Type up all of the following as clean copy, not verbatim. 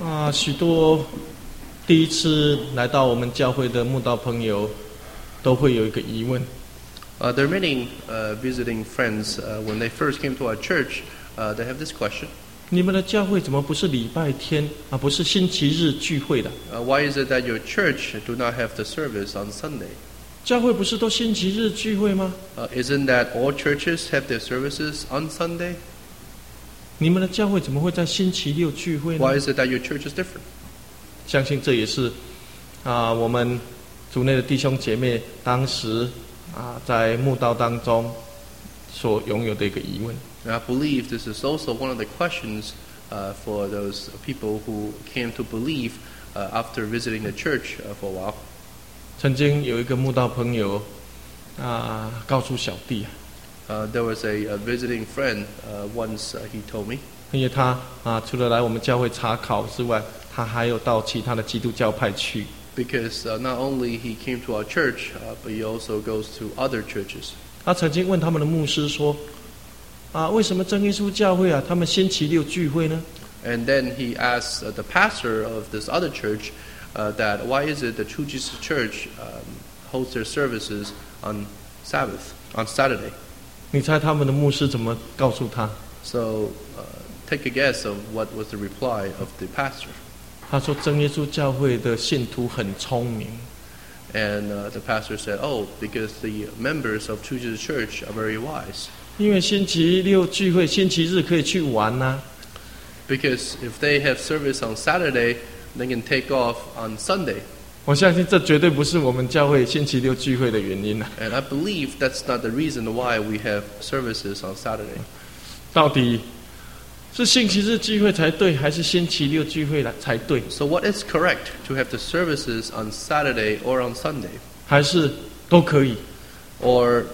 许多第一次来到我们教会的慕道朋友，都会有一个疑问。 There are many visiting friends when they first came to our church. They have this question: 你们的教会怎么不是礼拜天不是星期日聚会的？ Why is it that your church do not have the service on Sunday? 教会不是都星期日聚会吗？ Isn't that all churches have their services on Sunday? 你们的教会怎么会在星期六聚会呢？ Why is it that your church is different? 相信这也是我们主内的弟兄姐妹当时在慕道当中所拥有的一个疑问。 And I believe this is also one of the questions for those people who came to believe after visiting the church for a while. 曾经有一个慕道朋友告诉小弟 There was a visiting friend once he told me. 因为他除了来我们教会查考之外，他还有到其他的基督教派去。 Because not only he came to our church, but he also goes to other churches. 他曾经问他们的牧师说：为什么真耶稣教会他们星期六聚会呢？ And then he asked the pastor of this other church that why is it the True Jesus Church holds their services on Saturday? 你猜他们的牧师怎么告诉他？ So take a guess of what was the reply of the pastor. 他说真耶稣教会的信徒很聪明。 And the pastor said, "Oh, because the members of True Jesus Church are very wise. 因为星期六聚会，星期日可以去玩 Because if they have service on Saturday, they can take off on Sunday." 我相信这绝对不是我们教会星期六聚会的原因 And I believe that's not the reason why we have services on Saturday. 到底是星期日聚会才对，还是星期六聚会才对？ So what is correct, to have the services on Saturday or on Sunday? 还是都可以？ Or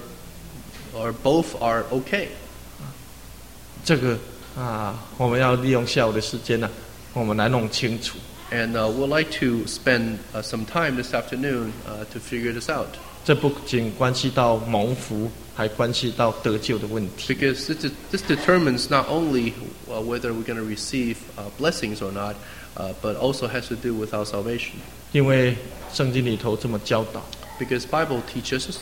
both are okay? 这个我们要利用下午的时间我们来弄清楚。 And we'd like to spend some time this afternoon to figure this out. 这不仅关系到蒙福，还关系到得救的问题。 Because this determines not only whether we're going to receive blessings or not, but also has to do with our salvation. 因为圣经里头这么教导 Because Bible teaches us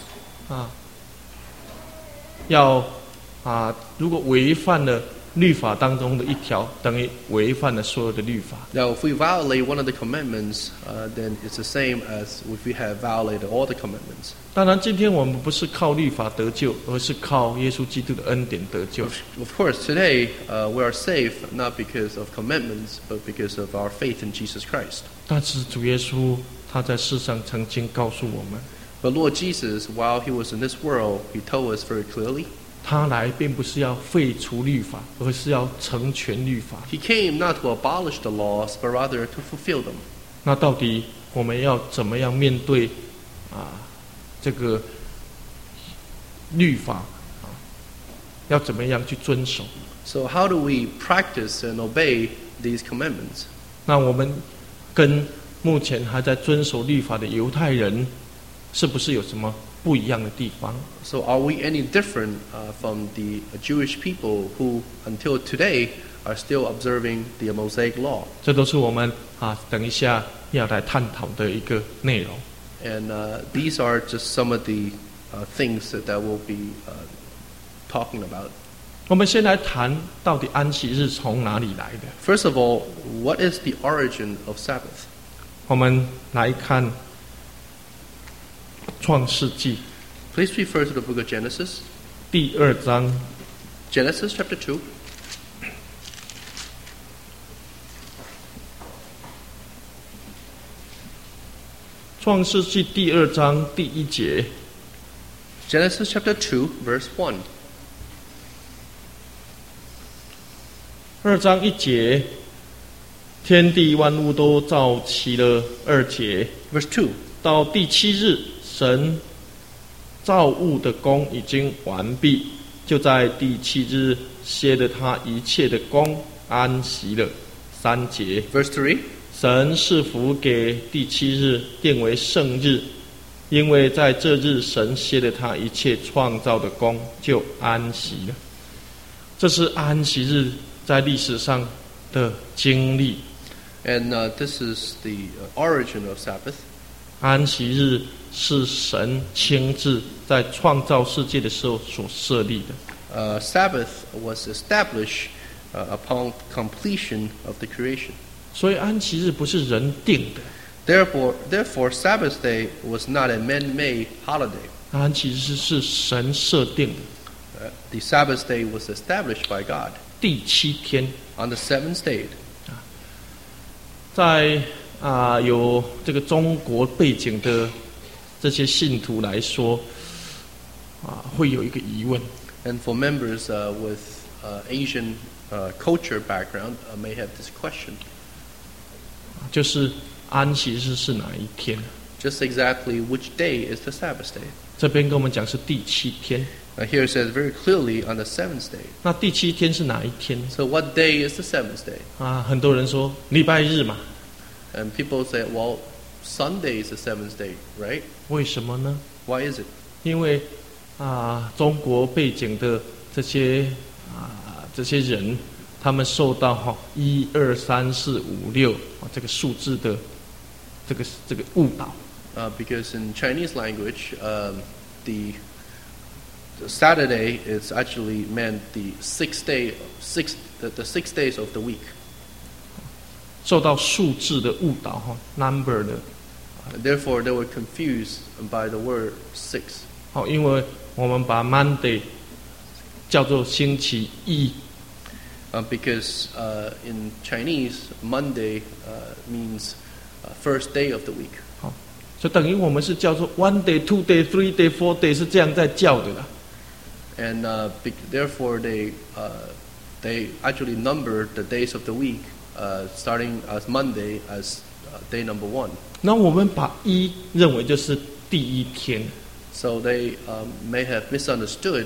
要如果违犯了律法当中的一条，等于违反了所有的律法。 Now, if we violate one of the commandments, then it's the same as if we have violated all the commandments. 当然，今天我们不是靠律法得救，而是靠耶稣基督的恩典得救。 Of course, today we are saved not because of commandments, but because of our faith in Jesus Christ. 但是主耶稣他在世上曾经告诉我们， But Lord Jesus, while he was in this world, he told us very clearly, 他来并不是要废除律法，而是要成全律法。 he came not to abolish the laws, but rather to fulfill them. 那到底我们要怎么样面对这个律法要怎么样去遵守？ So how do we practice and obey these commandments? 那我们跟目前还在遵守律法的犹太人，是不是有什么不一样的地方？ So are we any different from the Jewish people who, until today, are still observing the Mosaic law? 这都是我们等一下要来探讨的一个内容。 And these are just some of the things that we'll be talking about. 我们先来谈到底安息日从哪里来的。 First of all, what is the origin of Sabbath? 我们来看创世纪 Please refer to the book of Genesis. 第2章 Genesis chapter 2. 创世纪第2章第1节。 Genesis chapter 2, verse 1. 2章1节，天地万物都造齐了。2节， Verse 2. 到第7日，神造物的工已经完毕，就在第7日歇了他一切的工，安息了。3节， Verse 3. 神赐福给第7日，定为圣日，因为在这日神歇了他一切创造的工，就安息了。这是安息日在历史上的经历。 And this is the origin of Sabbath. 安息日是神亲自在创造世界的时候所设立的。 Sabbath was established upon completion of the creation. 所以安息日不是人定的， Therefore, Sabbath day was not a man-made holiday. 安息日是神设定的。 The Sabbath day was established by God 第7天， on the seventh day. 在有这个中国背景的这些信徒来说，会有一个疑问。 And for members with Asian culture background may have this question. 就是安息日是哪一天？ Just exactly which day is the Sabbath day? 这边跟我们讲是第7天。 Here it says very clearly on the seventh day. 那第7天是哪一天？ So what day is the seventh day? 很多人说礼拜日嘛。 And people say, well, Sunday is the seventh day, right? 为什么呢？ Why is it? 因为中国背景的这些人，他们受到1、2、3、4、5、6这个数字的这个误导。 Because in Chinese language, the Saturday is actually meant the six days of the week. 受到数字的误导，number 的。 Therefore, they were confused by the word 6. 因为我们把 Monday 叫做星期一。 Because in Chinese, Monday means first day of the week. 所以等于我们是叫做 one day, 2 day, 3 day, 4 day 是这样在叫的啦。 And therefore, they actually numbered the days of the week, starting as Monday as day number 1. 那我们把一认为就是第一天。 So they may have misunderstood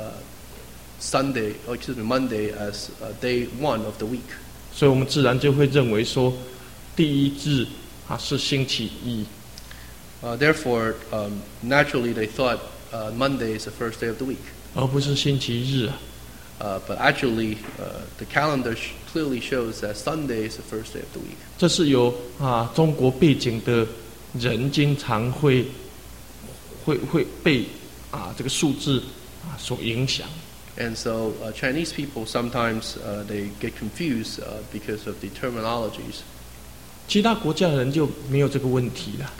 Monday as day 1 of the week. 所以我们自然就会认为说，第一日是星期一。 Therefore, naturally they thought Monday is the first day of the week. 而不是星期日。 But actually, the calendar clearly shows that Sunday is the first day of the week. 这是由中国背景的人经常会被这个数字所影响。 And so Chinese people sometimes they get confused because of the terminologies. 其他国家的人就没有这个问题了。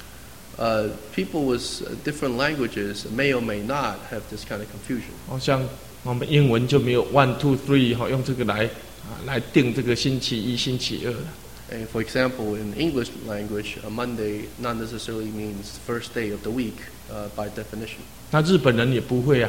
People with different languages may or may not have this kind of confusion. 像我们英文就没有 1, 2, 3用这个来定这个星期一、星期二了。 And for example, in English language, a Monday not necessarily means first day of the week by definition. 那日本人也不会啊。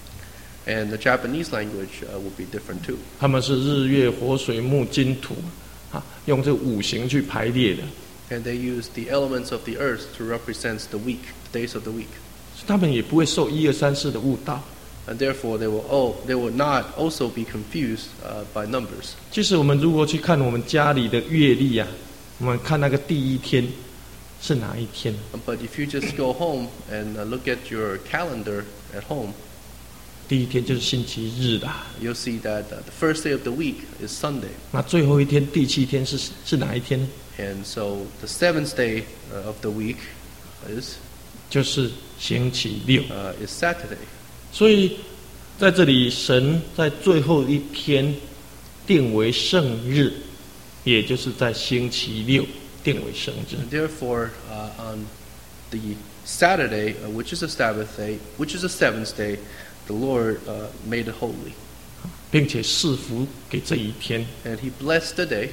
And the Japanese language will be different too. 他们是日月火水木金土用这五行去排列的。 And they use the elements of the earth to represent the week, the days of the week. 他们也不会受1、2、3、4的误导。 And therefore, they will not also be confused by numbers. 其实我们如果去看我们家里的月历我们看那个第一天是哪一天。 But if you just go home and look at your calendar at home, 第一天就是星期日啦。 you'll see that the first day of the week is Sunday. 那最后一天第7天是哪一天呢？ And so the seventh day of the week is 就是星期六。 is Saturday. 所以在这里，神在最后一天定为圣日，也就是在星期六定为圣日。 And therefore, on the Saturday, which is a Sabbath day, which is the seventh day, the Lord made it holy. 并且赐福给这一天， And He blessed the day,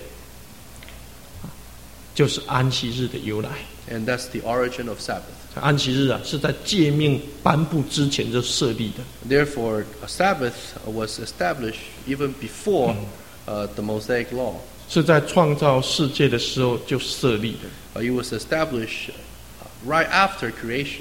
就是安息日的由来。 and that's the origin of Sabbath. 安息日是在诫命颁布之前就设立的。 Therefore, a Sabbath was established even before the Mosaic Law. 是在创造世界的时候就设立的。 It was established right after creation.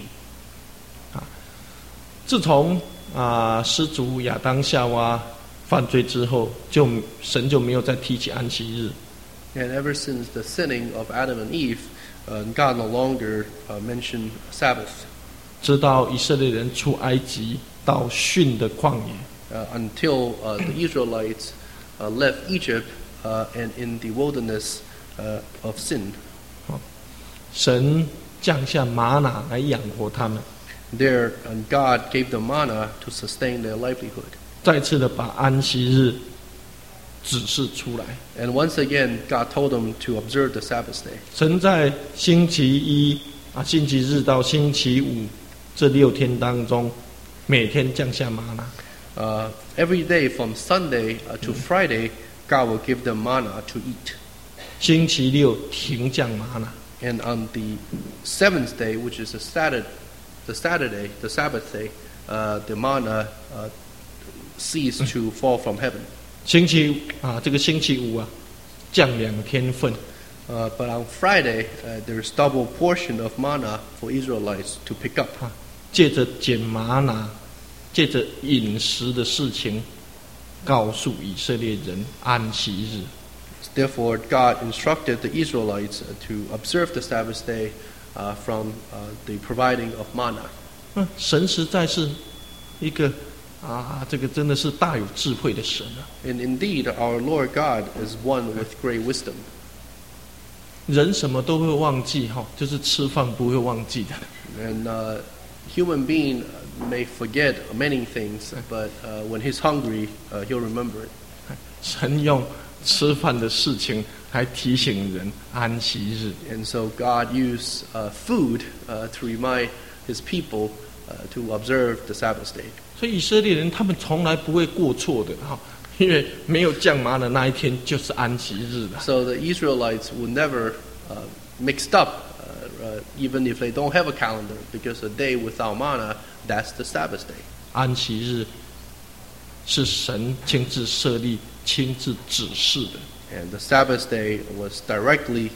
自从始祖亚当夏娃犯罪之后，神就没有再提起安息日。 And ever since the sinning of Adam and Eve, God no longer mentioned Sabbath. 直到以色列人出埃及到逊的旷野， Until the Israelites left Egypt and in the wilderness of sin. 神降下玛拿来养活他们， There, and God gave them manna to sustain their livelihood. 再次的把安息日指示出来。 And once again, God told them to observe the Sabbath day. 神在星期一星期日到星期五这6天当中，每天降下玛拿。 Every day from Sunday to Friday, God will give them manna to eat. 星期六停降玛拿， And on the 7th day, which is the Sabbath day, the manna ceased to fall from heaven. 星期这个星期五降2天份。 But on Friday, there's double portion of manna for Israelites to pick up. 借着捡玛拿，借着饮食的事情，告诉以色列人安息日。 Therefore, God instructed the Israelites to observe the Sabbath day from the providing of manna. 神实在是一个这个真的是大有智慧的神啊！ And indeed, our Lord God is one with great wisdom. 人什么都会忘记就是吃饭不会忘记的。 And human being may forget many things, but when he's hungry, he'll remember it. 神用吃饭的事情来提醒人安息日。 And so God used food to remind his people to observe the Sabbath day. 所以以色列人他们从来不会过错的因为没有降玛的那一天就是安息日了。 So the Israelites would never mixed up, even if they don't have a calendar, because a day without manna, that's the Sabbath day. 安息日是神亲自设立、亲自指示的。 And the Sabbath day was directly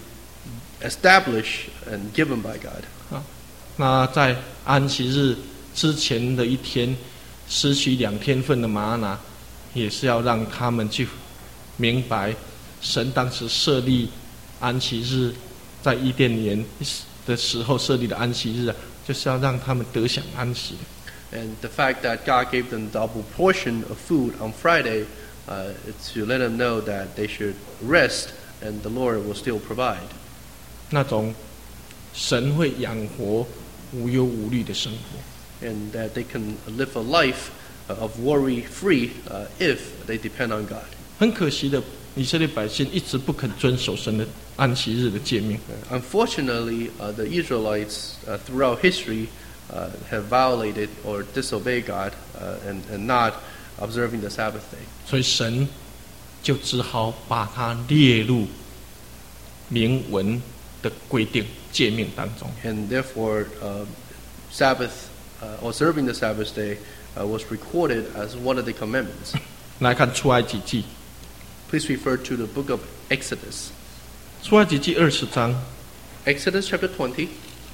established and given by God. 那在安息日之前的一天，失去2天份的玛拿，也是要让他们去明白，神当时设立安息日，在伊甸园的时候设立的安息日就是要让他们得享安息。 And the fact that God gave them double portion of food on Friday, it's to let them know that they should rest, and the Lord will still provide. 那种神会养活无忧无虑的生活。 And that they can live a life of worry-free if they depend on God. 很可惜的，以色列百姓一直不肯遵守神的安息日的诫命。 Unfortunately, the Israelites throughout history have violated or disobeyed God and not observing the Sabbath day. 所以神就只好把它列入明文的规定诫命当中。 And therefore, observing the Sabbath day was recorded as one of the commandments. 来看出埃及记， Please refer to the book of Exodus. 出埃及记20章 Exodus chapter 20.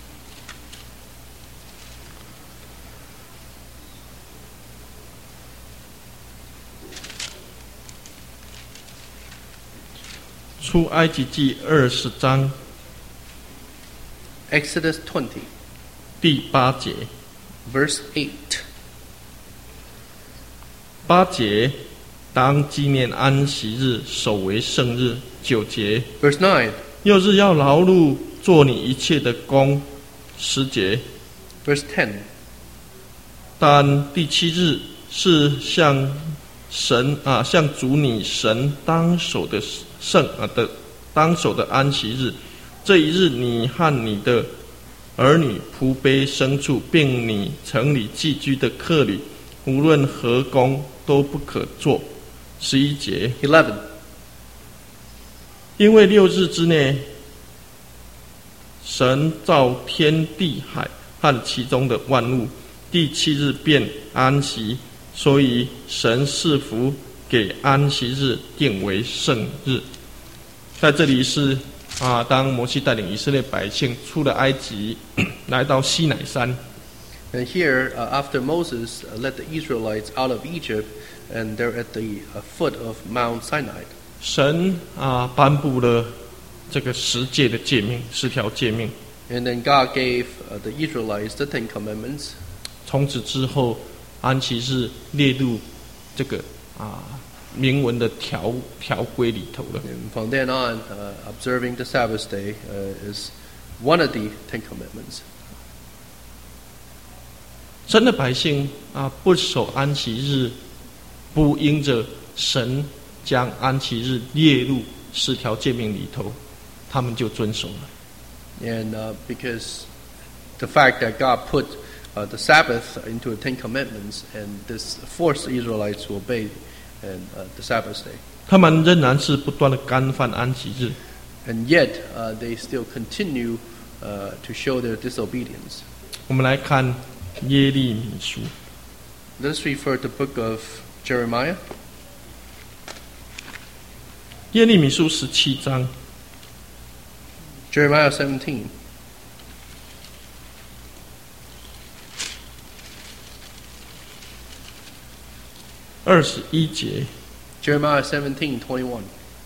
出埃及记20章 Exodus 20, 第8节， verse 8. 8节，当纪念安息日，守为圣日。9节， Verse 9. 又是要劳碌做你一切的工。10节， Verse 10. 但第7日是向主你神当守的当守的安息日。这一日，你和你的儿女、仆婢、牲畜，并你城里寄居的客旅，无论何工都不可做。11节， 11. 因为6日之内，神造天地海和其中的万物，第7日便安息，所以神赐福给安息日定为圣日。在这里是当摩西带领以色列百姓出了埃及，来到西乃山。 And here, after Moses led the Israelites out of Egypt, and they're at the foot of Mount Sinai. 神颁布了这个10诫的诫命，10条诫命。 And then God gave the Israelites the 10 commandments. 从此之后，安息日列入这个明文的条规里头了。 And from then on, observing the Sabbath day is one of the Ten Commandments. 神的百姓不守安息日，不因着神将安息日列入10条诫命里头，他们就遵守了。 And because the fact that God put the Sabbath into the Ten Commandments, and this forced the Israelites to obey and the Sabbath day. 他们仍然是不断的干犯安息日。 And yet, they still continue to show their disobedience. 我们来看耶利米书， Let's refer to the book of Jeremiah. 耶利米书17章 Jeremiah 17. 21节。 Jeremiah 17:21.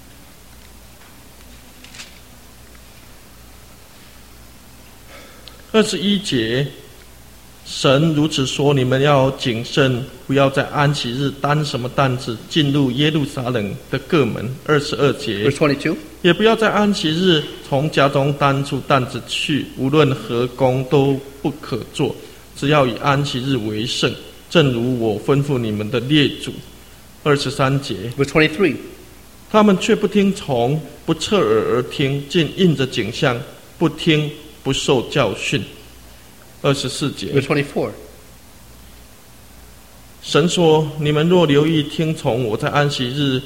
21节，神如此说：你们要谨慎，不要在安息日担什么担子进入耶路撒冷的各门。22节， Verse 22. 也不要在安息日从家中担出担子去，无论何工都不可做，只要以安息日为圣，正如我吩咐你们的列祖。23节， Verse 23. 他们却不听从，不侧耳而听，竟应着景象，不听，不受教训。24节， Verse 24. 神说：你们若留意听从我在安息日，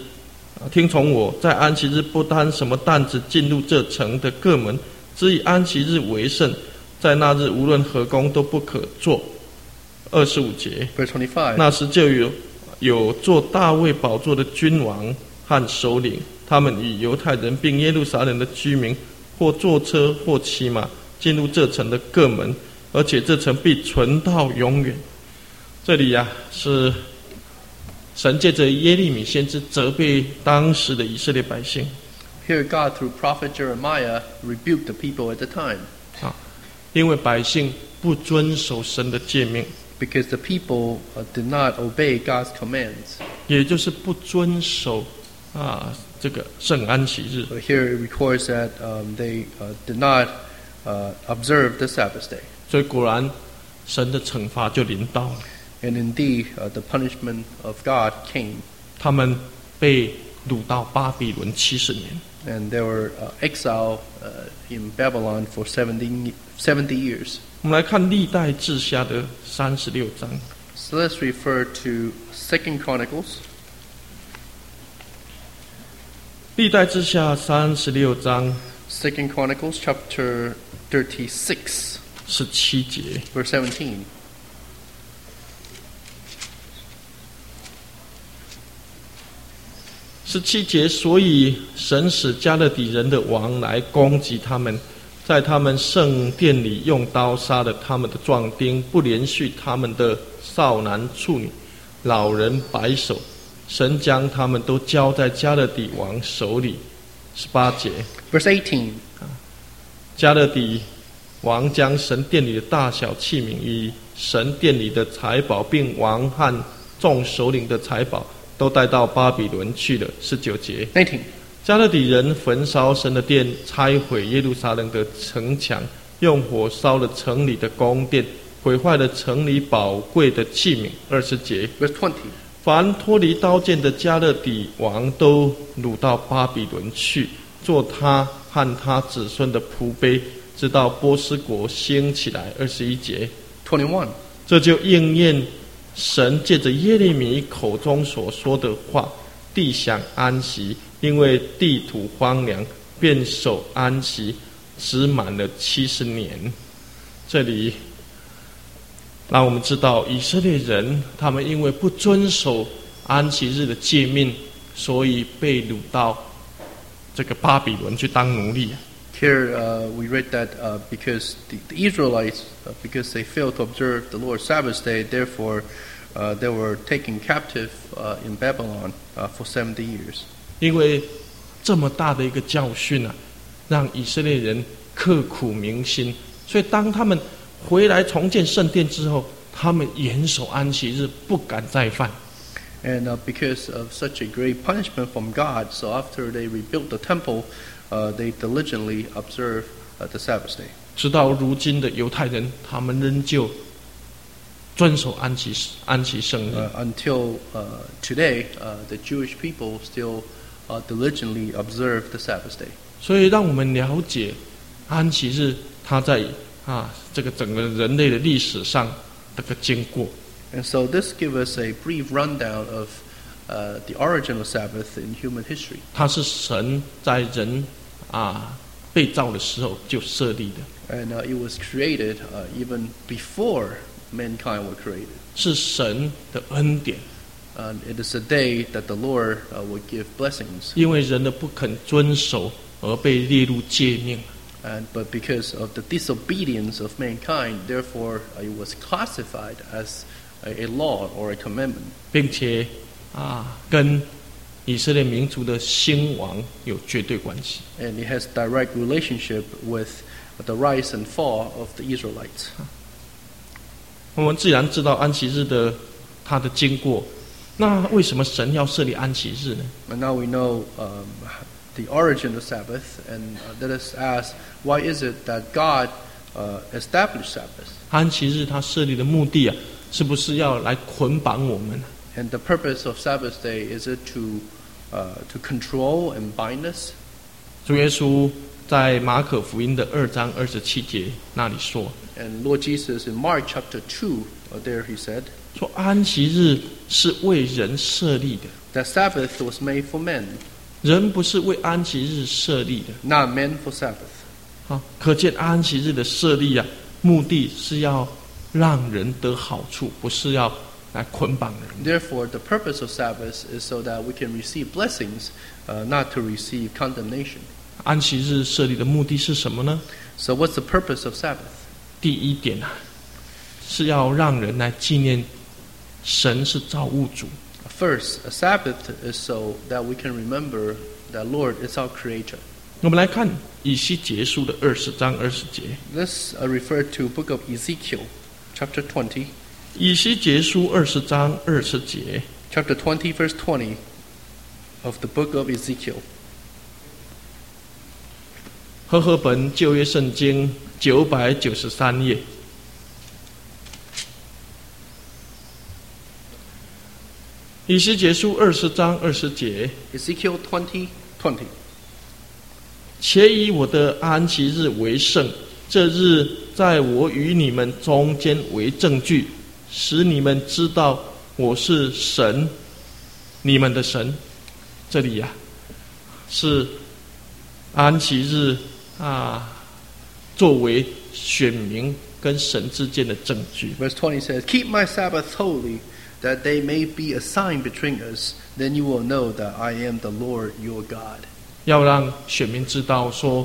不担什么担子进入这城的各门，只以安息日为圣，在那日无论何工都不可做。25节， Verse 25. 那时就有坐大卫宝座的君王和首领，他们与犹太人并耶路撒冷的居民，或坐车或骑马进入这城的各门，而且这城必存到永远。这里是神借着耶利米先知责备当时的以色列百姓。 Here God, through prophet Jeremiah, rebuked the people at the time. 因为百姓不遵守神的诫命， Because the people did not obey God's commands. 也就是不遵守这个圣安息日。 But here it records that they did not observe the Sabbath day. 所以果然，神的惩罚就临到了。 And indeed, the punishment of God came. 他们被掳到巴比伦70年。 And they were exiled in Babylon for 70 years. 我们来看历代志下的36章。 So let's refer to 2 Chronicles. 历代志下36章 2 Chronicles chapter 36, 17节。 verse 17. 17节，所以神使加勒底人的王来攻击他们，在他们圣殿里用刀杀了他们的壮丁，不连续他们的少男处女、老人白首。神将他们都交在加勒底王手里。18节， Verse 18. 加勒底王将神殿里的大小器皿与神殿里的财宝，并王和众首领的财宝，都带到巴比伦去了。19节， 19. 加勒底人焚烧神的殿，拆毁耶路撒冷的城墙，用火烧了城里的宫殿，毁坏了城里宝贵的器皿。20节， Verse 20. 凡脱离刀剑的加勒底王都掳到巴比伦去，做他和他子孙的仆婢，直到波斯国兴起来。21节， 21. 这就应验神借着耶利米口中所说的话：地享安息，因为地土荒凉，便守安息，直满了70年。这里让我们知道，以色列人他们因为不遵守安息日的诫命，所以被掳到这个巴比伦去当奴隶。 Here we read that because the Israelites, because they failed to observe the Lord's Sabbath day, therefore they were taken captive in Babylon for 70 years. 因为这么大的一个教训让以色列人刻苦铭心，所以当他们回来重建圣殿之后，他们严守安息日，不敢再犯。 And because of such a great punishment from God, so after they rebuilt the temple, they diligently observe the Sabbath day. 直到如今的犹太人，他们仍旧遵守安息圣日。 Until today, the Jewish people still diligently observe the Sabbath day. 所以，让我们了解安息日，它在这个整个人类的历史上这个经过。 And so this gives us a brief rundown of the origin of Sabbath in human history. 它是神在人被造的时候就设立的。 And it was created even before mankind were created. 是神的恩典。 And it is a day that the Lord would give blessings. 因为人的不肯遵守而被列入诫命。 But because of the disobedience of mankind, therefore it was classified as a law or a commandment. 并且跟以色列民族的兴亡有绝对关系。 And it has direct relationship with the rise and fall of the Israelites. 我们自然知道安息日的它的经过，那为什么神要设立安息日呢？ And now we know the origin of Sabbath, and let us ask, why is it that God established Sabbath? 安息日它设立的目的是不是要来捆绑我们？ And the purpose of Sabbath day, is it to control and bind us? 主耶稣在马可福音的2章27节那里说， And Lord Jesus in Mark chapter 2, there he said, 说安息日是为人设立的， that Sabbath was made for men, 人不是为安息日设立的。 not men for Sabbath. 可见安息日的设立目的是要让人得好处，不是要来捆绑人。 Therefore, the purpose of Sabbath is so that we can receive blessings, not to receive condemnation. 安息日设立的目的是什么呢？ So what's the purpose of Sabbath? 第一点是要让人来纪念神是造物主。 First, a Sabbath is so that we can remember that Lord is our Creator. 我们来看以西结书的20章20节。 Let's refer to book of Ezekiel, chapter 20. 以西结书20章20节， Chapter 20, verse 20 of the book of Ezekiel. 和合本旧约圣经993页。以西结书20章20节， Ezekiel 20, 20. 且以我的安息日为圣，这日在我与你们中间为证据，使你们知道我是神，你们的神。这里是安息日作为选民跟神之间的证据。 Verse 20 says, Keep my Sabbath holy, that they may be a sign between us. Then you will know that I am the Lord your God. 要让选民知道说，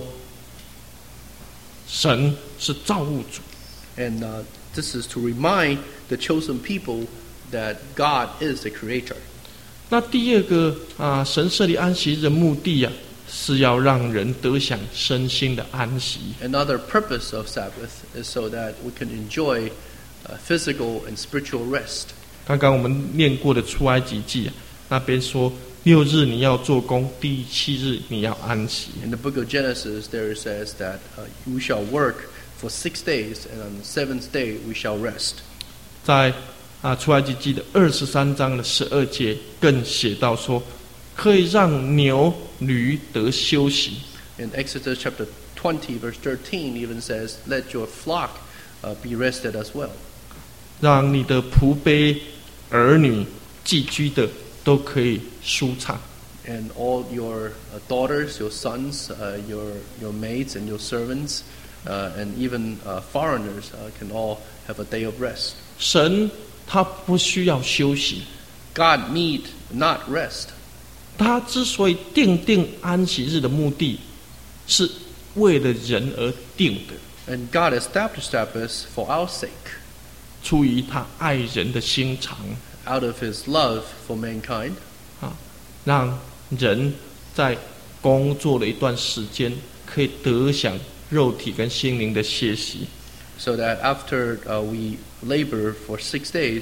神是造物主。 And this is to remind the chosen people that God is the Creator. 那第二个神设立安息日的目的是要让人得享身心的安息。 Another purpose of Sabbath is so that we can enjoy physical and spiritual rest. 刚刚我们念过的出埃及记那边说，6日你要做工，第7日你要安息。 In the book of Genesis, there it says that we shall work for 6 days, and on the 7th day we shall rest. 在出埃及记的23章的12节更写到说，可以让牛驴得休息。 In Exodus chapter 20, verse 13 even says, Let your flock be rested as well. 让你的仆婢、儿女、寄居的都可以舒畅。 And all your daughters, your sons, your maids and your servants, and even foreigners can all have a day of rest. 神他不需要休息， God need not rest. 他之所以定安息日的目的，是为了人而定的， And God established Sabbath for our sake, 出于他爱人的心肠， out of His love for mankind, 让人在工作了一段时间，可以得享肉体跟心灵的歇息。 so that after we labor for 6 days,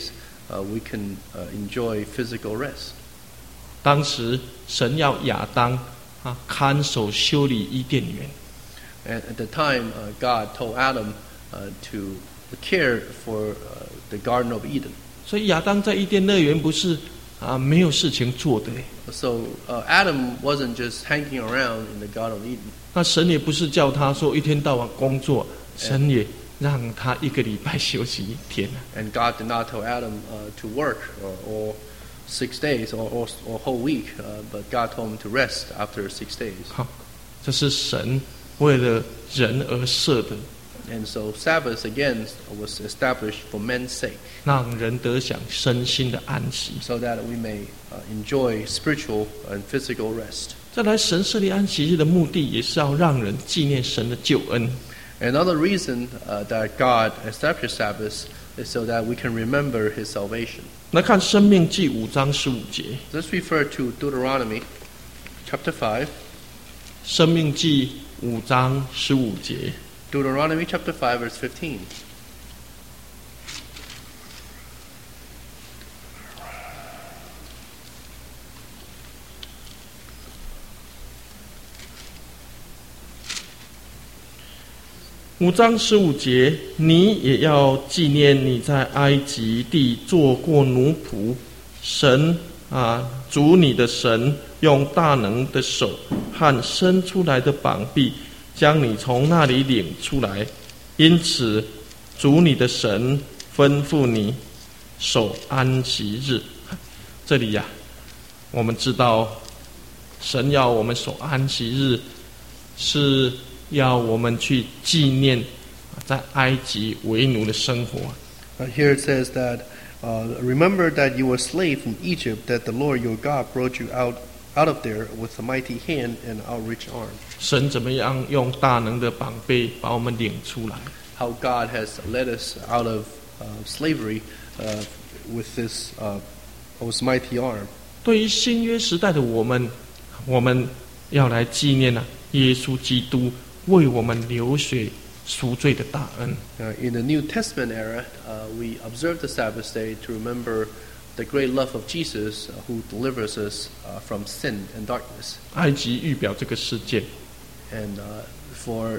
we can enjoy physical rest. 当时神要亚当看守修理伊甸园， And at the time, God told Adam to care for the Garden of Eden. 所以亚当在伊甸乐园不是没有事情做的。 So Adam wasn't just hanging around in the Garden of Eden. 那神也不是叫他说一天到晚工作，神也让他一个礼拜休息一天。 And God did not tell Adam to work or 6 days or whole week, but God told him to rest after 6 days. 好，这是神为了人而设的， And so Sabbath again was established for men's sake, 让人得享身心的安息。 so that we may enjoy spiritual and physical rest. 再来，神设立安息日的目的，也是要让人纪念神的救恩。 Another reason that God established Sabbath is so that we can remember His salvation. 来看《申命记》5章15节， Let's refer to Deuteronomy chapter 5. 《申命记》5章15节。 Deuteronomy chapter 5 verse 15. 5章15节，你也要纪念你在埃及地做过奴仆，神主你的神用大能的手和伸出来的膀臂，将你从那里领出来。因此，主你的神吩咐你守安息日。这里我们知道，神要我们守安息日，是要我们去纪念在埃及为奴的生活。 Here it says that, remember that you were slave in Egypt, that the Lord your God brought you out of there with a mighty hand and outreached arm. 神怎么样用大能的膀臂把我们领出来？ How God has led us out of slavery with this mighty arm. 对于新约时代的我们要来纪念耶稣基督为我们流血赎罪的大恩。 In the New Testament era, we observe the Sabbath day to remember the great love of Jesus who delivers us from sin and darkness. 埃及预表这个世界， And for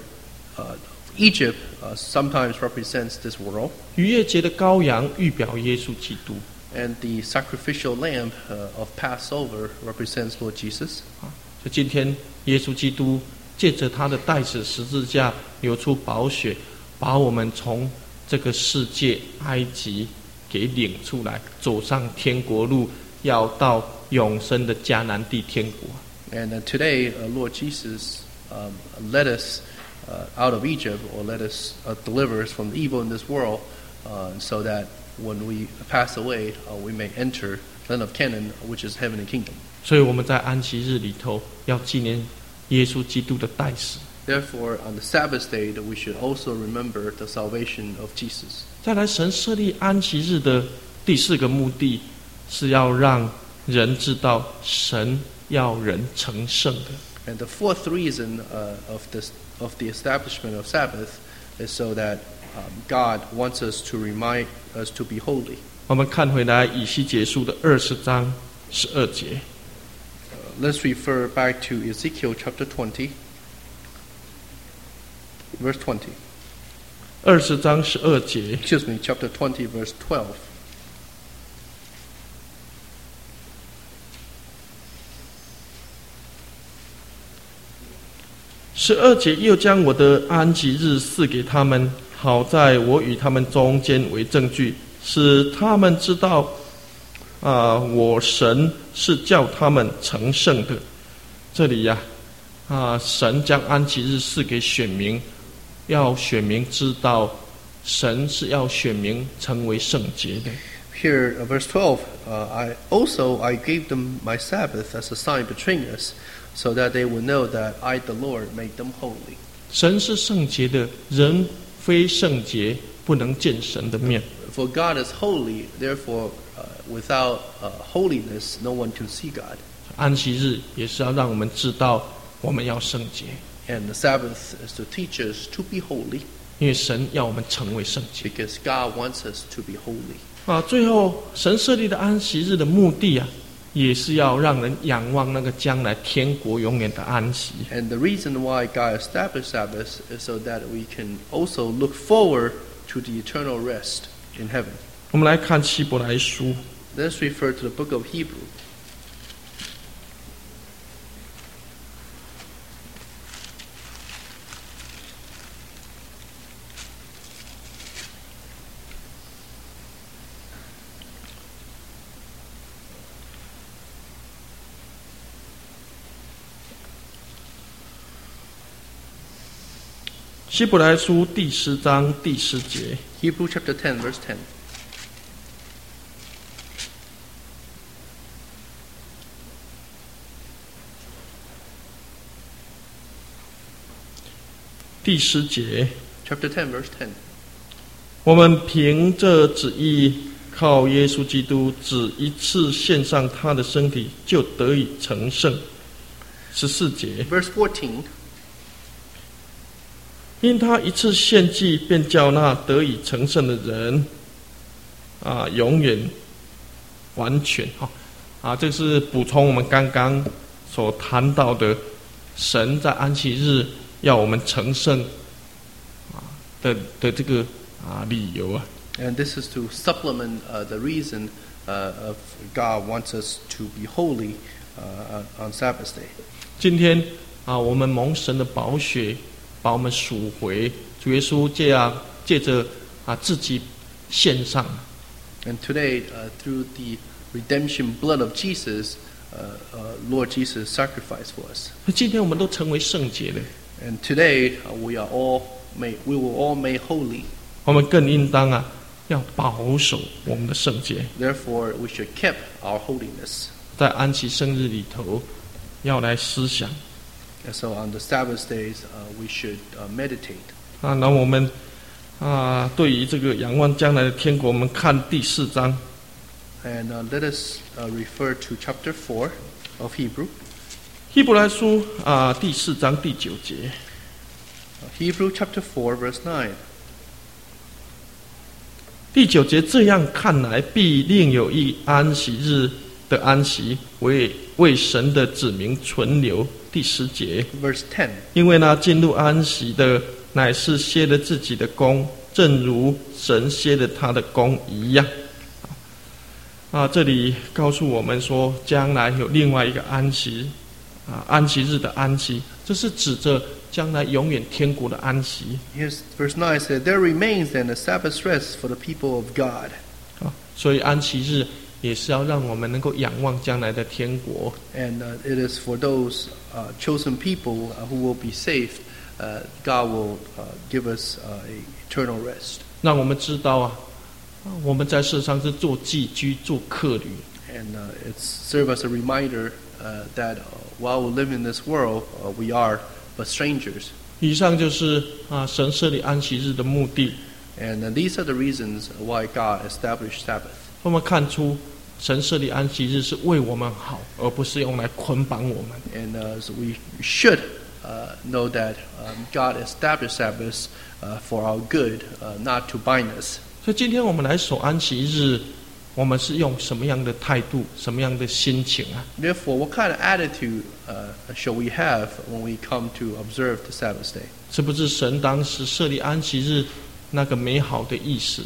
Egypt sometimes represents this world, 逾越节的羔羊预表耶稣基督。 and the sacrificial lamb of Passover represents Lord Jesus. 所以今天耶稣基督借着他的代死十字架流出宝血，把我们从这个世界埃及给领出来，走上天国路，要到永生的迦南地天国。 And today, Lord Jesus led us out of Egypt, or let us deliver us from the evil in this world, so that when we pass away, we may enter the land of Canaan, which is heavenly kingdom. 所以我们在安息日里头要纪念耶稣基督的代死。 Therefore, on the Sabbath day, that we should also remember the salvation of Jesus. 再来，神设立安息日的第4个目的，是要让人知道神要人成圣的。 And the fourth reason of the establishment of Sabbath is so that God wants us to remind us to be holy. 我们看回来以西结书的20章12节。 Let's refer back to Ezekiel chapter 20, verse 20. 20章12节， Excuse me, chapter 20, verse 12. 12节又将我的安息日赐给他们，好在我与他们中间为证据，使他们知道我神是叫他们成圣的。这里神将安息日赐给选民，要选民知道神是要选民成为圣洁的。 Here, verse 12, I gave them my Sabbath as a sign between us, so that they would know that I, the Lord, made them holy. 神是圣洁的，人非圣洁不能见神的面。 For God is holy, therefore, without holiness, no one can see God. 安息日也是要让我们知道我们要圣洁， And the Sabbath is to teach us to be holy, 因为神要我们成为圣洁。 because God wants us to be holy. 最后神设立的安息日的目的啊，也是要让人仰望那个将来天国永远的安息。 And the reason why God established Sabbath is so that we can also look forward to the eternal rest in heaven. 我们来看希伯来书 Let's refer to the book of Hebrew. 希伯来书第10章第10节， Hebrew chapter 10, verse 10. 第10节， Chapter 10, verse 10. 我们凭这旨意，靠耶稣基督只一次献上他的身体，就得以成圣。14节， Verse 14. 因他一次献祭，便叫那得以成圣的人，永远完全。这是补充我们刚刚所谈到的，神在安息日要我们成圣的这个理由啊。 And this is to supplement the reason of God wants us to be holy on Sabbath day. 今天我们蒙神的宝血把我们赎回，主耶稣借着自己献上。 And today, through the redemption blood of Jesus, Lord Jesus sacrificed for us. 今天我们都成为圣洁了， And today, we were all made holy. 我们更应当要保守我们的圣洁， Therefore, we should keep our holiness. 在安息生日里头要来思想。 And so on the Sabbath days, we should meditate. 那我们对于这个仰望将来的天国，我们看第4章。 And let us refer to chapter 4 of Hebrew. 希伯来书第4章第9节， Hebrew chapter 4, verse 9. 第9节这样看来，必另有一安息日的安息，为神的子民存留。第10节， Verse 10. 因为呢，进入安息的乃是歇了自己的工，正如神歇了他的工一样。这里告诉我们说，将来有另外一个安息，安息日的安息，这是指着将来永远天国的安息。 Here's verse 9 said, There remains then a Sabbath rest for the people of God. 所以安息日也是要让我们能够仰望将来的天国。 And it is for those chosen people who will be saved. God will give us eternal rest. 让我们知道我们在世上是做寄居、做客旅。 And it's serve as a reminder that while we live in this world, we are but strangers. 以上就是神设立安息日的目的。 And these are the reasons why God established Sabbath. 我们看出神设立安息日是为我们好，而不是用来捆绑我们。 And so we should know that God established Sabbath for our good, not to bind us. 所以今天我们来守安息日，我们是用什么样的态度、什么样的心情 Therefore, what kind of attitude shall we have when we come to observe the Sabbath day? 是不是神当时设立安息日那个美好的意思？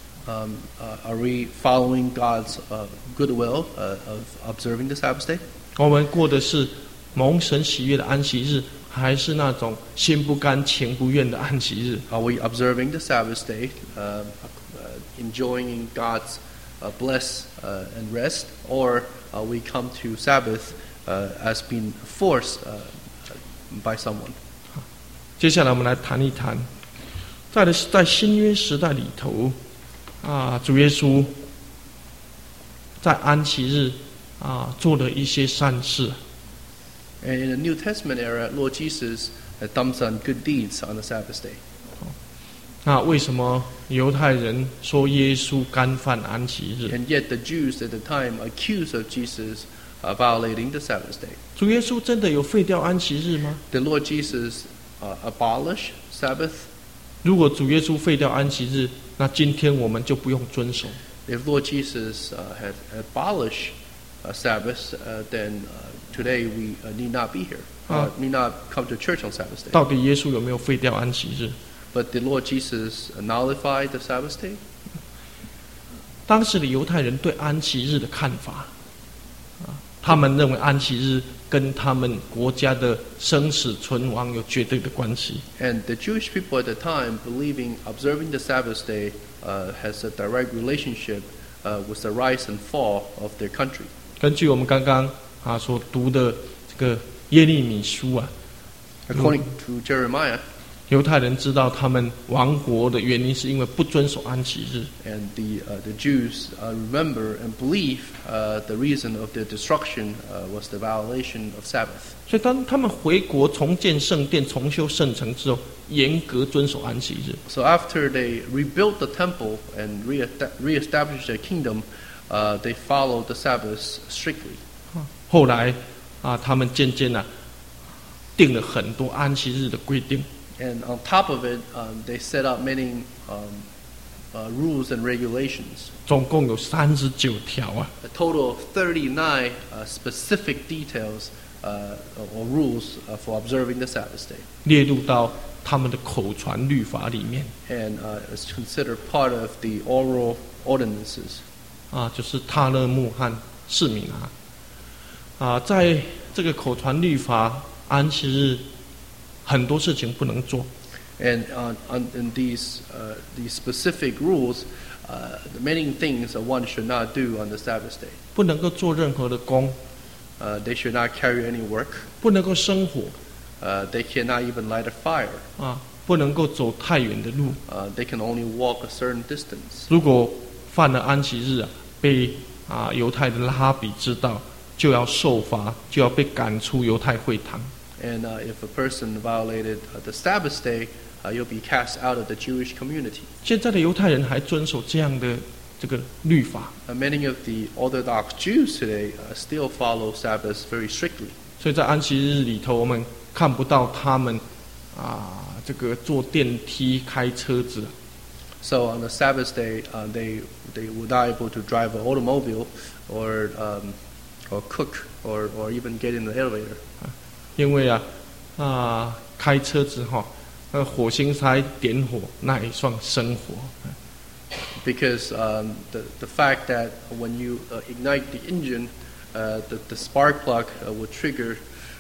Are we following God's goodwill of observing the Sabbath day? 我们过的是蒙神喜悦的安息日，还是那种心不甘情不愿的安息日？ Are we observing the Sabbath day, enjoying God's bless and rest, or we come to Sabbath as being forced by someone? 接下来我们来谈一谈，在新约时代里头，主耶稣在安息日做了一些善事。 And in the New Testament era, Lord Jesus had done some good deeds on the Sabbath day. 那为什么犹太人说耶稣干犯安息日？ And yet the Jews at the time accused of Jesus violating the Sabbath day. 主耶稣真的有废掉安息日吗？ Did Lord Jesus abolish Sabbath? 如果主耶稣废掉安息日，那今天我们就不用遵守。 If Lord Jesus had abolished Sabbath, then today we need not be here, need not come to church on Sabbath day. 到底耶稣有没有废掉安息日？ But did Lord Jesus nullify the Sabbath day? 当时的犹太人对安息日的看法，他们认为安息日跟他们国家的生死存亡有绝对的关系。 And the Jewish people at the time believing observing the Sabbath day has a direct relationship with the rise and fall of their country. 根据我们刚刚所读的这个耶利米书啊， According to Jeremiah, 犹太人知道他们亡国的原因是因为不遵守安息日。 and the Jews remember and believe the reason of their destruction was the violation of Sabbath. 所以当他们回国重建圣殿、重修圣城之后，严格遵守安息日。 So after they rebuilt the temple and reestablished their kingdom, they followed the Sabbath strictly. 后来他们渐渐定了很多安息日的规定。 And on top of it, they set up many rules and regulations. 总共有39条啊。 A total of 39 specific details or rules for observing the Sabbath day. 列入到他们的口传律法里面 And is considered part of the oral ordinances. 就是他勒木和示米拿在这个口传律法安息日很多事情不能做。 And in these specific rules, many things one should not do on the Sabbath day. 不能够做任何的工， They should not carry any work. 不能够生火 They cannot even light a fire. 不能够走太远的路。 They can only walk a certain distance. 如果犯了安息日被犹太的拉比知道，就要受罚，就要被赶出犹太会堂。 And if a person violated the Sabbath day, you'll be cast out of the Jewish community. 现在的犹太人还遵守这样的这个律法， Many of the Orthodox Jews today still follow Sabbath very strictly. 所以在安息日里头，我们看不到他们这个坐电梯、开车子。 So on the Sabbath day, they were not able to drive an automobile or cook or even get in the elevator. 因为开车子火星塞点火，那也算生火。 Because the fact that when you ignite the engine, the spark plug will trigger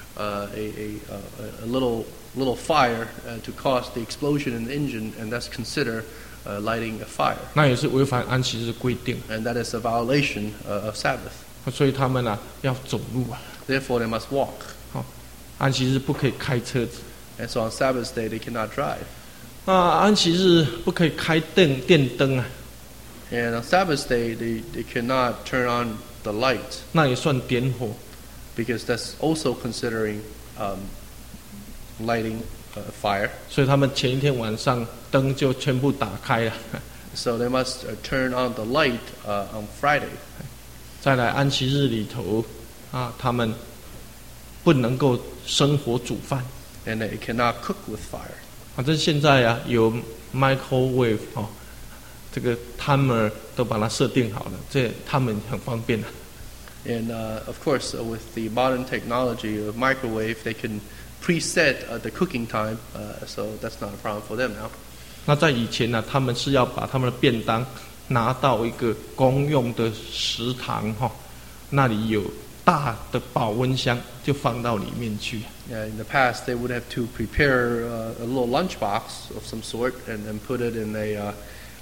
a little fire to cause the explosion in the engine, and that's considered lighting a fire. 那也是违反安息日规定， And that is a violation of Sabbath. 所以他们要走路 Therefore, they must walk. 安息日不可以开车子 And so on Sabbath day, they cannot drive. 安息日不可以开电灯 And on Sabbath day, they cannot turn on the light 那也算点火。 because that's also considering lighting a fire. 所以他们前一天晚上灯就全部打开了。 So they must turn on the light on Friday. 再来安息日里头他们不能够生火煮饭。 And they cannot cook with fire. 反正现在有 microwave 这个 timer 都把它设定好了，这他们很方便 And of course, with the modern technology of microwave, they can preset the cooking time, so that's not a problem for them now. 那在以前他们是要把他们的便当拿到一个公用的食堂那里有大的保温箱，就放到里面去。 In the past, they would have to prepare a little lunchbox of some sort and put it in a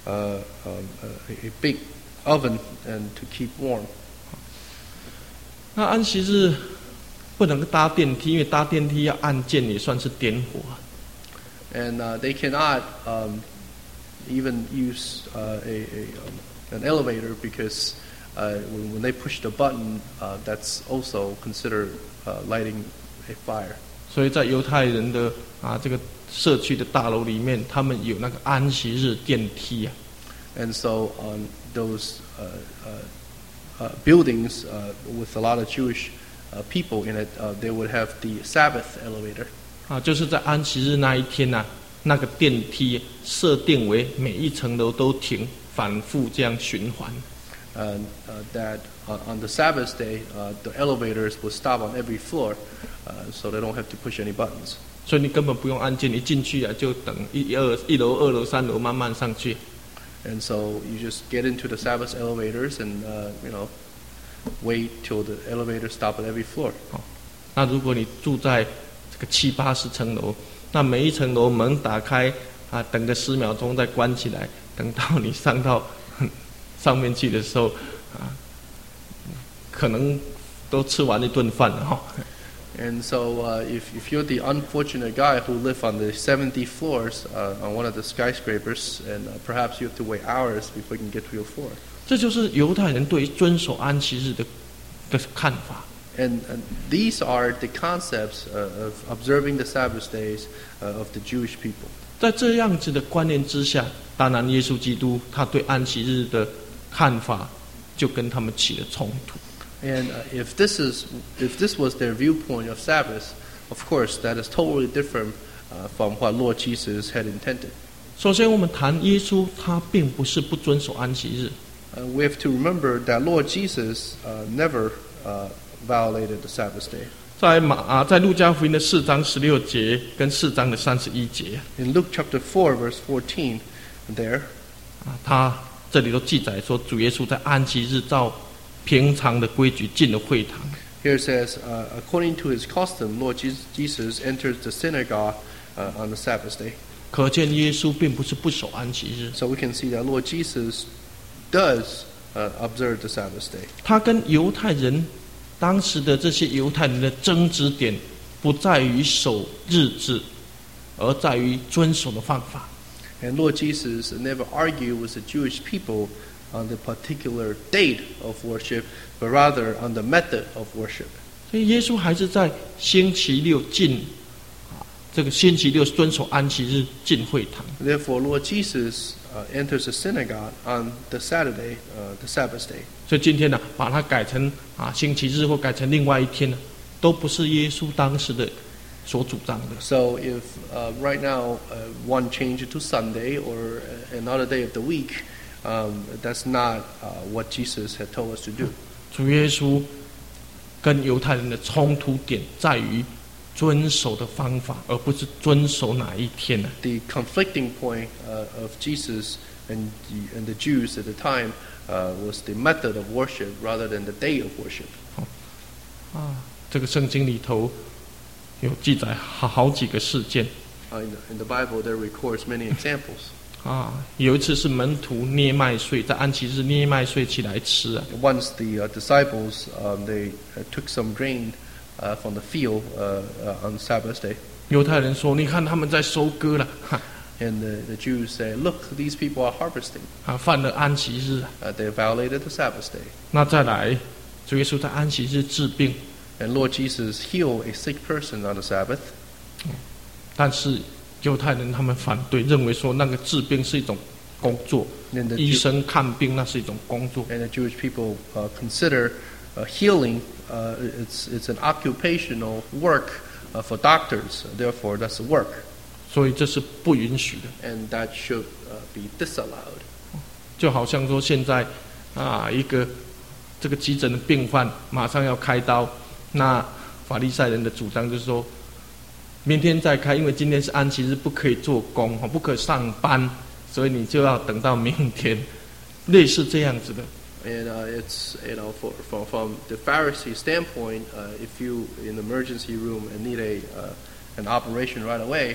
big oven and to keep warm. 那安息日不能搭电梯，因为搭电梯要按键也算是点火。 And they cannot even use an elevator because when they push the button, that's also considered lighting a fire. 所以在犹太人的这个社区的大楼里面，他们有那个安息日电梯 And so on those buildings with a lot of Jewish people in it, they would have the Sabbath elevator. 就是在安息日那一天那个电梯设定为每一层楼都停，反复这样循环。 that on the Sabbath day, the elevators would stop on every floor, so they don't have to push any buttons. 所以你根本不用按键，你进去啊就等一楼、2楼、3楼慢慢上去。 And so you just get into the Sabbath elevators and wait till the elevators stop at every floor. 那如果你住在这个70、80层楼，那每一层楼门打开啊，等个10秒钟再关起来，等到你上到上面去的时候啊，可能都吃完一顿饭了哈。 And so if you're the unfortunate guy who live on the 70 floors on one of the skyscrapers, and perhaps you have to wait hours before you can get to your floor. 这就是犹太人对遵守安息日的看法。 And these are the concepts of observing the Sabbath days of the Jewish people. 在这样子的观念之下，当然耶稣基督他对安息日的看法就跟他们起了冲突。 And if this was their viewpoint of Sabbath, of course that is totally different from what Lord Jesus had intended. 首先，我们谈耶稣，他并不是不遵守安息日。 We have to remember that Lord Jesus never violated the Sabbath day. 在路加福音的4章16节跟4章的31节 In Luke chapter 4, verse 14, there, 他这里都记载说，主耶稣在安息日照平常的规矩进了会堂。 here it says, according to his custom, Lord Jesus entered the synagogue on the Sabbath day. 可见耶稣并不是不守安息日， So we can see that Lord Jesus does observe the Sabbath day. 他跟犹太人当时的这些犹太人的争执点，不在于守日子，而在于遵守的方法。 And Lord Jesus never argued with the Jewish people on the particular date of worship, but rather on the method of worship. 所以耶稣还是在星期六这个星期六遵守安息日进会堂。 Therefore, Lord Jesus enters the synagogue on the Saturday, the Sabbath day. 所以今天呢，把它改成星期日或改成另外一天呢，都不是耶稣当时的所主张的。 So if right now one change it to Sunday or another day of the week, that's not what Jesus had told us to do. 主耶稣跟犹太人的冲突点在于遵守的方法，而不是遵守哪一天呢？ The conflicting point of Jesus and the Jews at the time was the method of worship rather than the day of worship. 这个圣经里头有记载好几个事件。 In the Bible, there records many examples. 有一次是门徒捏麦穗，在安息日捏麦穗起来吃啊。 Once the disciples they took some grain from the field on Sabbath day, 犹太人说：“你看他们在收割了， and the Jews say, "Look, these people are harvesting. 犯了安息日。 They violated the Sabbath day." 那再来，主耶稣在安息日治病， And Lord Jesus healed a sick person on the Sabbath. 但是犹太人他们反对，认为说那个治病是一种工作， And the 医生看病那是一种工作。 And the Jewish people consider healing it's an occupational work for doctors. Therefore, that's a work, 所以这是不允许的。 and that should be disallowed. 就好像说现在一个这个急诊的病患马上要开刀，那法利赛人的主张就是说，明天再开，因为今天是安息日，不可以做工，不可上班，所以你就要等到明天，类似这样子的。 And it's from the Pharisee standpoint, if you in the emergency room and need an operation right away,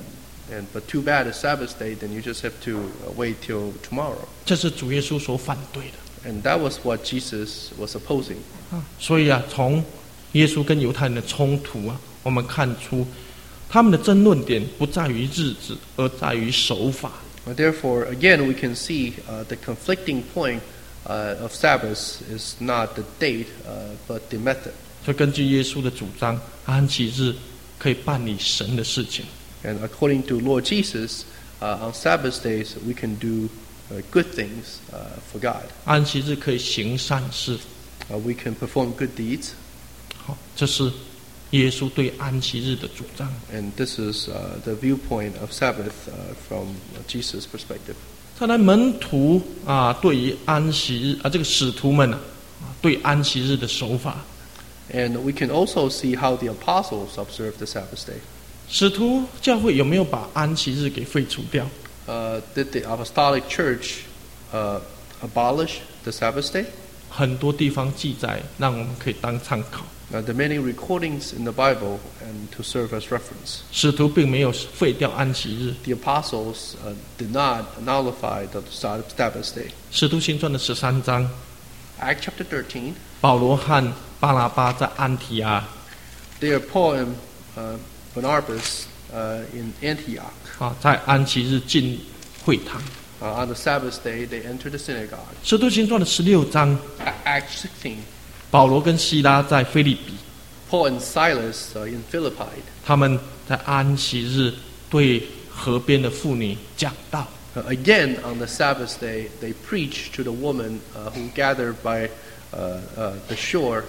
but too bad it's Sabbath day, then you just have to wait till tomorrow. 这是主耶稣所反对的。 And that was what Jesus was opposing. 所以从耶稣跟犹太人的冲突我们看出他们的争论点不在于日子，而在于手法。 Therefore, again, we can see the conflicting point of Sabbath is not the date, but the method. 所以根据耶稣的主张，安息日可以办理神的事情。 And according to Lord Jesus, on Sabbath days we can do good things for God. 安息日可以行善事。 We can perform good deeds. 好，这是耶稣对安息日的主张。 And this is the viewpoint of Sabbath from Jesus' perspective. 再来门徒对于安息日这个使徒们对安息日的守法。 And we can also see how the apostles observed the Sabbath day. 使徒教会有没有把安息日给废除掉？ Did the apostolic church abolish the Sabbath day? 很多地方记载，让我们可以当参考。 There are many recordings in the Bible and to serve as reference. 使徒并没有废掉安息日。 The apostles did not nullify the Sabbath day. 使徒行传的13章， Acts chapter 13, 保罗和巴拿巴在安提阿 there Paul and Barnabas in Antioch. 在安息日进会堂。 On the Sabbath day, they entered the synagogue. 使徒行传的16章， Acts 16, 保罗跟希拉在腓立比， Paul and Silas in Philippi. 他们在安息日对河边的妇女讲道。 Again, on the Sabbath day, they preached to the woman who gathered by the shore.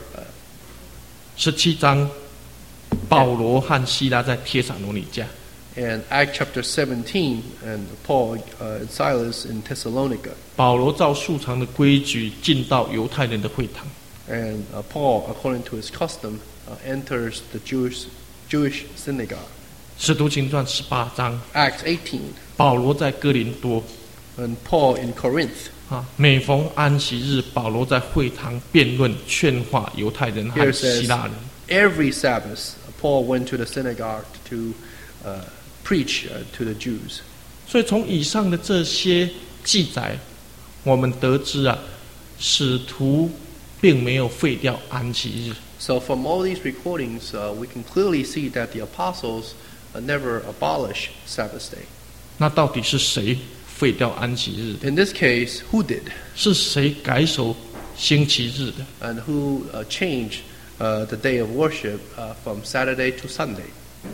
17章，保罗和希拉在帖撒罗尼迦。 And Acts chapter 17, and Paul and Silas in Thessalonica. 保罗照素常的规矩进到犹太人的会堂。 And Paul, according to his custom, enters the Jewish synagogue. 使徒行传18章， Acts 18, 保罗在哥林多 and Paul in Corinth. 每逢安息日，保罗在会堂辩论劝化犹太人和 Here 希 says, 腊人。 every Sabbath, Paul went to the synagogue to preach to the Jews. 所以从以上的这些记载，我们得知使徒并没有废掉安息日。 So from all these recordings, we can clearly see that the apostles never abolished Sabbath day. 那到底是谁废掉安息日？ In this case, who did? 是谁改守星期日的？ And who changed the day of worship from Saturday to Sunday?